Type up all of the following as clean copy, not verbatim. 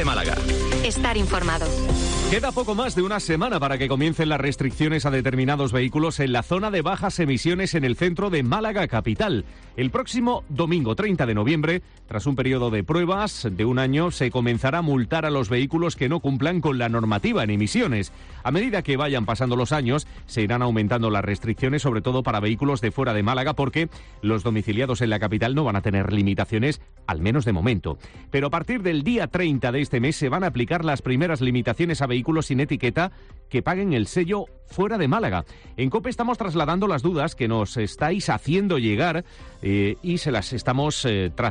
de Málaga. Estar informado. Queda poco más de una semana para que comiencen las restricciones a determinados vehículos en la zona de bajas emisiones en el centro de Málaga capital. El próximo domingo 30 de noviembre, tras un periodo de pruebas de un año, se comenzará a multar a los vehículos que no cumplan con la normativa en emisiones. A medida que vayan pasando los años, se irán aumentando las restricciones, sobre todo para vehículos de fuera de Málaga, porque los domiciliados en la capital no van a tener limitaciones, al menos de momento. Pero a partir del día 30 de este mes se van a aplicar las primeras limitaciones a vehículos sin etiqueta que paguen el sello fuera de Málaga. En COPE estamos trasladando las dudas que nos estáis haciendo llegar y se las estamos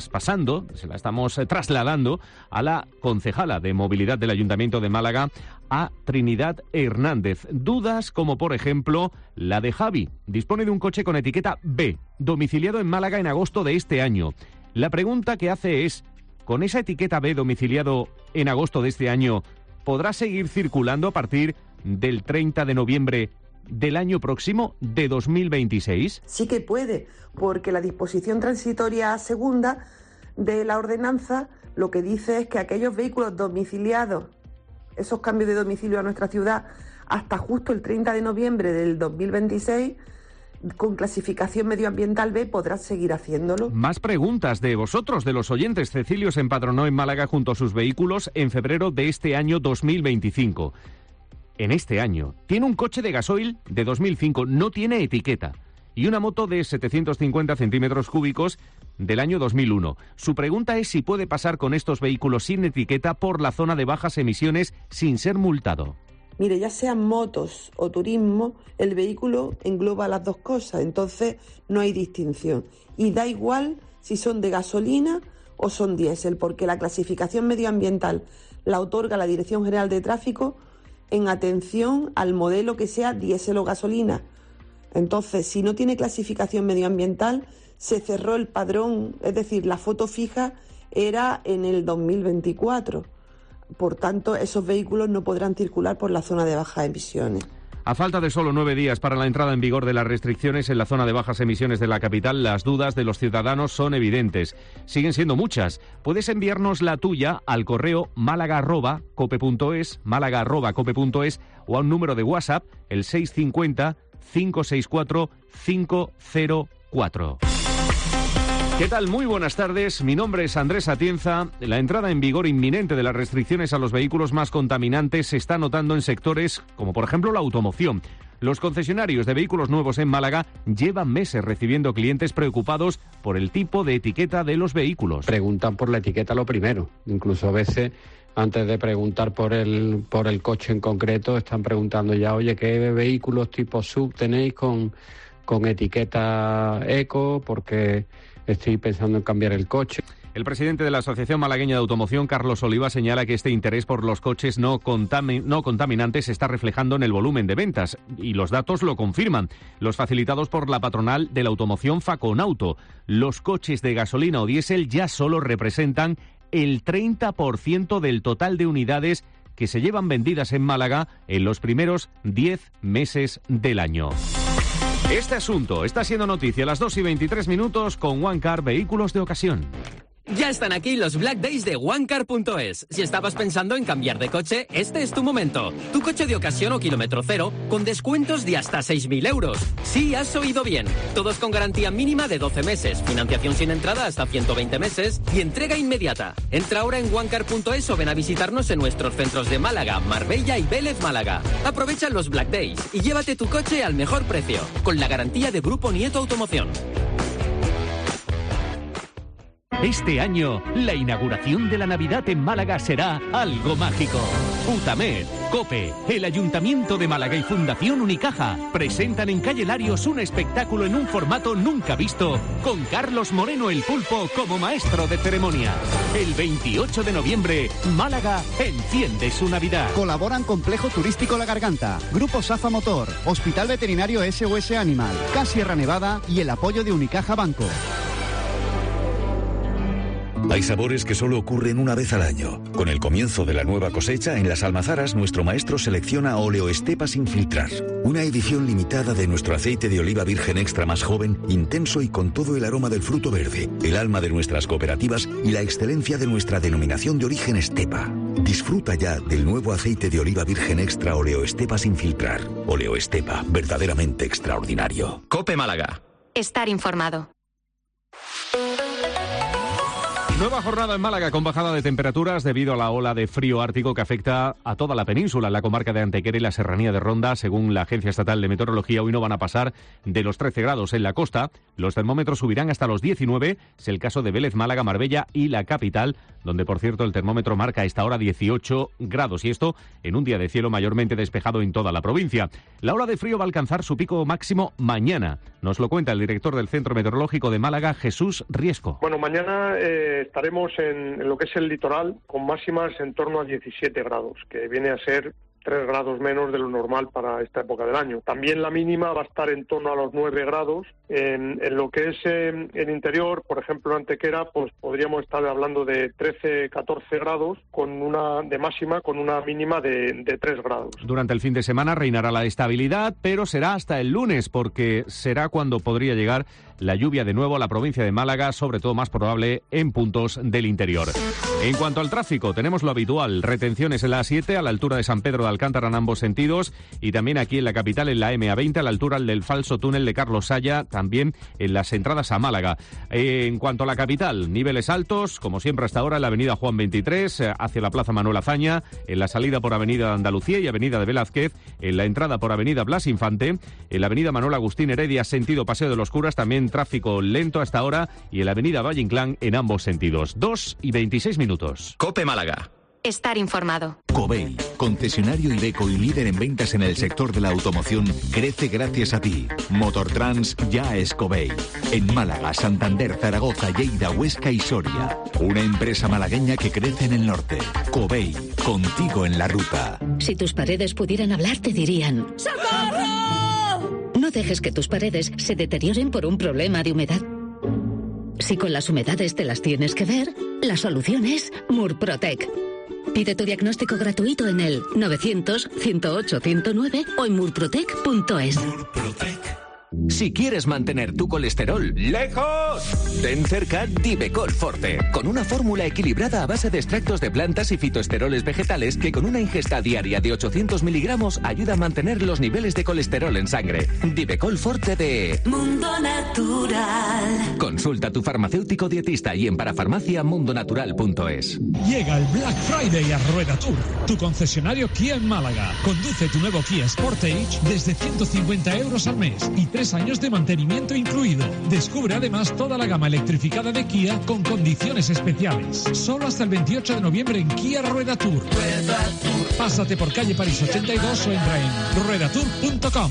trasladando a la concejala de Movilidad del Ayuntamiento de Málaga, a Trinidad Hernández. Dudas como, por ejemplo, la de Javi. Dispone de un coche con etiqueta B, domiciliado en Málaga en agosto de este año. La pregunta que hace es, ¿con esa etiqueta B domiciliado en agosto de este año, podrá seguir circulando a partir del 30 de noviembre del año próximo, de 2026? Sí que puede, porque la disposición transitoria segunda de la ordenanza lo que dice es que aquellos vehículos domiciliados, esos cambios de domicilio a nuestra ciudad, hasta justo el 30 de noviembre del 2026, con clasificación medioambiental B, podrás seguir haciéndolo. Más preguntas de vosotros, de los oyentes. Cecilio se empadronó en Málaga junto a sus vehículos en febrero de este año 2025. En este año tiene un coche de gasoil de 2005, no tiene etiqueta, y una moto de 750 centímetros cúbicos del año 2001. Su pregunta es si puede pasar con estos vehículos sin etiqueta por la zona de bajas emisiones sin ser multado. Mire, ya sean motos o turismo, el vehículo engloba las dos cosas, entonces no hay distinción. Y da igual si son de gasolina o son diésel, porque la clasificación medioambiental la otorga la Dirección General de Tráfico en atención al modelo que sea diésel o gasolina. Entonces, si no tiene clasificación medioambiental, se cerró el padrón, es decir, la foto fija era en el 2024. Por tanto, esos vehículos no podrán circular por la zona de bajas emisiones. A falta de solo 9 días para la entrada en vigor de las restricciones en la zona de bajas emisiones de la capital, las dudas de los ciudadanos son evidentes. Siguen siendo muchas. Puedes enviarnos la tuya al correo málaga@cope.es o a un número de WhatsApp, el 650 564 504. ¿Qué tal? Muy buenas tardes. Mi nombre es Andrés Atienza. La entrada en vigor inminente de las restricciones a los vehículos más contaminantes se está notando en sectores como, por ejemplo, la automoción. Los concesionarios de vehículos nuevos en Málaga llevan meses recibiendo clientes preocupados por el tipo de etiqueta de los vehículos. Preguntan por la etiqueta lo primero. Incluso a veces, antes de preguntar por el coche en concreto, están preguntando ya, oye, ¿qué vehículos tipo SUV tenéis con etiqueta eco? Porque estoy pensando en cambiar el coche. El presidente de la Asociación Malagueña de Automoción, Carlos Oliva, señala que este interés por los coches no contaminantes se está reflejando en el volumen de ventas, y los datos lo confirman, los facilitados por la patronal de la automoción Faconauto. Los coches de gasolina o diésel ya solo representan el 30% del total de unidades que se llevan vendidas en Málaga en los primeros 10 meses del año. Este asunto está siendo noticia a las 2:23 con OneCar Vehículos de Ocasión. Ya están aquí los Black Days de OneCar.es. Si estabas pensando en cambiar de coche, este es tu momento. Tu coche de ocasión o kilómetro cero con descuentos de hasta 6.000 euros. Sí, has oído bien. Todos con garantía mínima de 12 meses, financiación sin entrada hasta 120 meses y entrega inmediata. Entra ahora en OneCar.es o ven a visitarnos en nuestros centros de Málaga, Marbella y Vélez Málaga. Aprovecha los Black Days y llévate tu coche al mejor precio, con la garantía de Grupo Nieto Automoción. Este año, la inauguración de la Navidad en Málaga será algo mágico. UTAMED, COPE, el Ayuntamiento de Málaga y Fundación Unicaja presentan en Calle Larios un espectáculo en un formato nunca visto, con Carlos Moreno el Pulpo como maestro de ceremonias. El 28 de noviembre, Málaga enciende su Navidad. Colaboran Complejo Turístico La Garganta, Grupo Safa Motor, Hospital Veterinario SOS Animal, CAS Sierra Nevada y el apoyo de Unicaja Banco. Hay sabores que solo ocurren una vez al año. Con el comienzo de la nueva cosecha, en las almazaras, nuestro maestro selecciona Oleo Estepa sin filtrar. Una edición limitada de nuestro aceite de oliva virgen extra más joven, intenso y con todo el aroma del fruto verde, el alma de nuestras cooperativas y la excelencia de nuestra denominación de origen Estepa. Disfruta ya del nuevo aceite de oliva virgen extra Oleoestepa sin filtrar. Oleoestepa, verdaderamente extraordinario. COPE Málaga. Estar informado. Nueva jornada en Málaga con bajada de temperaturas debido a la ola de frío ártico que afecta a toda la península. En la comarca de Antequera y la serranía de Ronda, según la Agencia Estatal de Meteorología, hoy no van a pasar de los 13 grados. En la costa, los termómetros subirán hasta los 19. Es el caso de Vélez, Málaga, Marbella y la capital, donde, por cierto, el termómetro marca a esta hora 18 grados. Y esto en un día de cielo mayormente despejado en toda la provincia. La ola de frío va a alcanzar su pico máximo mañana. Nos lo cuenta el director del Centro Meteorológico de Málaga, Jesús Riesco. Bueno, mañana estaremos en lo que es el litoral con máximas en torno a 17 grados, que viene a ser 3 grados menos de lo normal para esta época del año. También la mínima va a estar en torno a los 9 grados. En lo que es el interior, por ejemplo, en Antequera, pues podríamos estar hablando de 13, 14 grados con una de máxima, con una mínima de 3 grados. Durante el fin de semana reinará la estabilidad, pero será hasta el lunes, porque será cuando podría llegar la lluvia de nuevo a la provincia de Málaga, sobre todo más probable en puntos del interior. En cuanto al tráfico, tenemos lo habitual, retenciones en la A7 a la altura de San Pedro de Alcántara en ambos sentidos y también aquí en la capital en la MA20 a la altura del falso túnel de Carlos Saya, también en las entradas a Málaga. En cuanto a la capital, niveles altos, como siempre hasta ahora en la avenida Juan 23, hacia la plaza Manuel Azaña, en la salida por avenida de Andalucía y avenida de Velázquez, en la entrada por avenida Blas Infante, en la avenida Manuel Agustín Heredia, sentido Paseo de los Curas, también tráfico lento hasta ahora y en la avenida Valle Inclán en ambos sentidos. 2:26 minutos. COPE Málaga. Estar informado. Covey, concesionario Iveco y líder en ventas en el sector de la automoción, crece gracias a ti. Motortrans ya es Covey. En Málaga, Santander, Zaragoza, Lleida, Huesca y Soria. Una empresa malagueña que crece en el norte. Covey, contigo en la ruta. Si tus paredes pudieran hablar, te dirían: ¡socorro! No dejes que tus paredes se deterioren por un problema de humedad. Si con las humedades te las tienes que ver, la solución es Murprotec. Pide tu diagnóstico gratuito en el 900-108-109 o en murprotec.es. Si quieres mantener tu colesterol lejos, ten cerca Divecol Forte, con una fórmula equilibrada a base de extractos de plantas y fitoesteroles vegetales que con una ingesta diaria de 800 miligramos ayuda a mantener los niveles de colesterol en sangre. Divecol Forte de Mundo Natural. Consulta a tu farmacéutico dietista y en parafarmaciamundonatural.es. Llega el Black Friday a Rueda Tour, tu concesionario Kia en Málaga. Conduce tu nuevo Kia Sportage desde 150 euros al mes y 3 años de mantenimiento incluido. Descubre además toda la gama electrificada de Kia con condiciones especiales. Solo hasta el 28 de noviembre en Kia Rueda Tour. Pásate por calle París 82 o entra en ruedatour.com.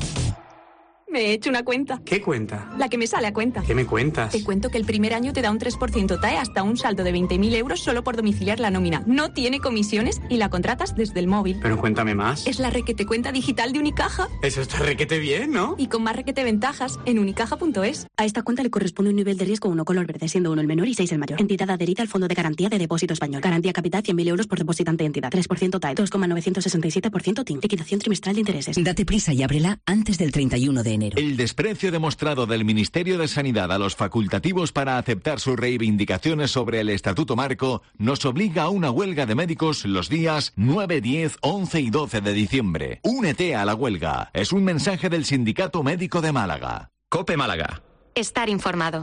Me he hecho una cuenta. ¿Qué cuenta? La que me sale a cuenta. ¿Qué me cuentas? Te cuento que el primer año te da un 3% TAE hasta un saldo de 20.000 euros solo por domiciliar la nómina. No tiene comisiones y la contratas desde el móvil. Pero cuéntame más. Es la requete cuenta digital de Unicaja. Eso está requete bien, ¿no? Y con más requete ventajas en unicaja.es. A esta cuenta le corresponde un nivel de riesgo 1 color verde, siendo 1 el menor y 6 el mayor. Entidad adherida al Fondo de Garantía de Depósito Español. Garantía capital 100.000 euros por depositante entidad. 3% TAE, 2,967% TIN. Liquidación trimestral de intereses. Date prisa y ábrela antes del 31 de enero. El desprecio demostrado del Ministerio de Sanidad a los facultativos para aceptar sus reivindicaciones sobre el Estatuto Marco nos obliga a una huelga de médicos los días 9, 10, 11 y 12 de diciembre. Únete a la huelga. Es un mensaje del Sindicato Médico de Málaga. COPE Málaga. Estar informado.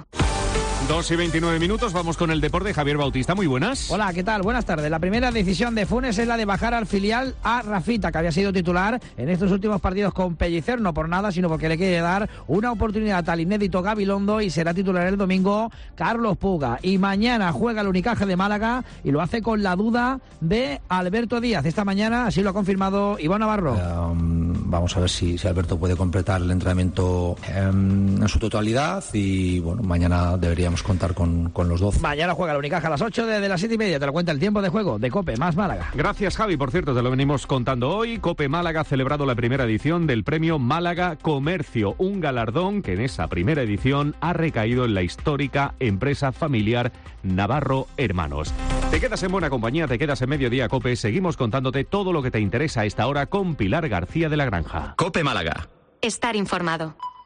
2:29 minutos, vamos con el deporte. Javier Bautista, muy buenas. Hola, ¿qué tal? Buenas tardes. La primera decisión de Funes es la de bajar al filial a Rafita, que había sido titular en estos últimos partidos con Pellicer, no por nada, sino porque le quiere dar una oportunidad al inédito Gabilondo y será titular el domingo Carlos Puga. Y mañana juega el Unicaja de Málaga y lo hace con la duda de Alberto Díaz. Esta mañana así lo ha confirmado Iván Navarro. Vamos a ver si Alberto puede completar el entrenamiento en su totalidad y bueno, mañana deberíamos contar con los 12. Mañana juega el Unicaja a las 8 desde las 7:30. Te lo cuenta el tiempo de juego de COPE más Málaga. Gracias, Javi. Por cierto, te lo venimos contando hoy. COPE Málaga ha celebrado la primera edición del premio Málaga Comercio, un galardón que en esa primera edición ha recaído en la histórica empresa familiar Navarro Hermanos. Te quedas en buena compañía, te quedas en Mediodía COPE. Seguimos contándote todo lo que te interesa a esta hora con Pilar García de la Granja. COPE Málaga. Estar informado.